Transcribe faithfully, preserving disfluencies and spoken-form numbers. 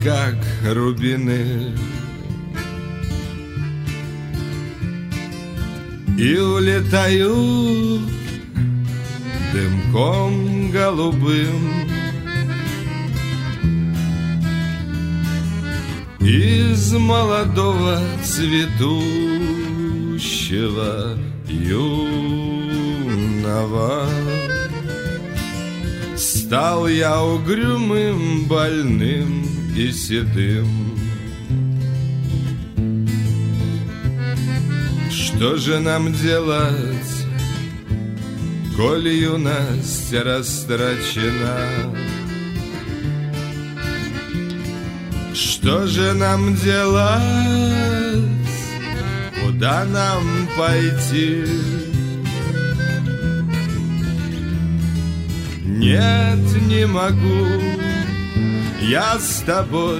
как рубины, и улетают дымком голубым из молодого цветущего юного. Стал я угрюмым, больным и седым. Что же нам делать, коль юность растрачена? Что же нам делать, куда нам пойти? Нет, не могу я с тобой